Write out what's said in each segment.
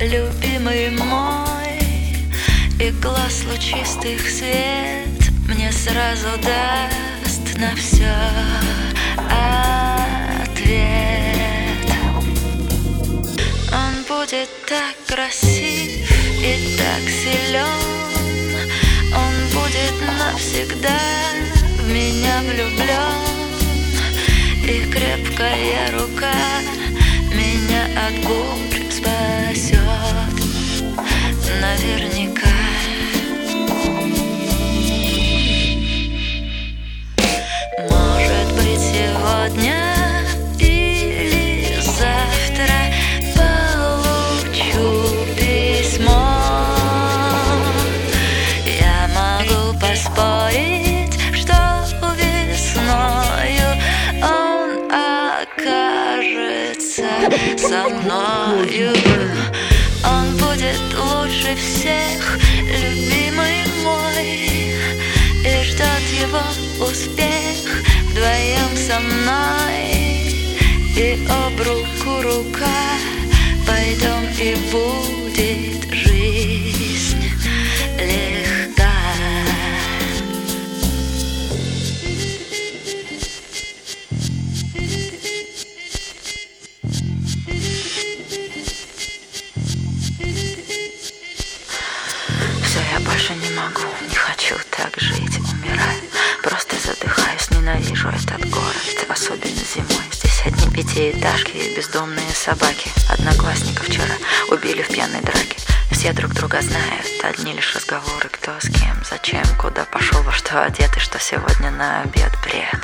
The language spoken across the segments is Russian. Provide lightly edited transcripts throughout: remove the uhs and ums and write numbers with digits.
любимый мой, и глаз лучистых свет мне сразу даст на все ответ. Он будет так красив и так силен, он будет навсегда в меня влюблен, и крепкая рука меня от бурь спасет наверняка. Может быть, сегодня или завтра получу письмо. Я могу поспорить, что весною он окажется со мною. Он будет лучше всех, любимый мой, и ждет его успех вдвоем со мной. И об руку рука пойдем, и будет жизнь легка. Все, я больше не могу, не хочу так жить, умираю. Просто задыхаюсь, ненавижу этот город, особенно зимой. Здесь одни пятиэтажки и бездомные собаки. Одноклассника вчера убили в пьяной драке. Все друг друга знают, одни лишь разговоры, кто с кем, зачем, куда пошел, во что одет и что сегодня на обед. Бред.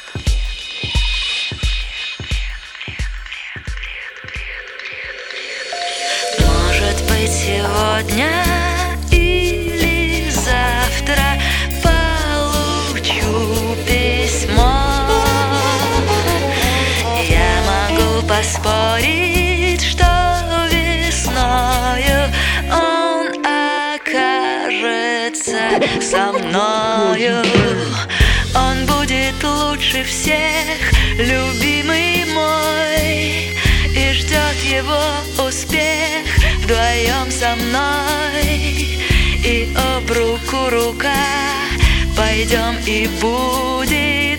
Может быть, сегодня или завтра получу письмо. Я могу поспорить, что весною он окажется со мною. Он будет лучше всех, любимый мой, и ждет его успех вдвоем со мной. И об руку рука пойдем, и будет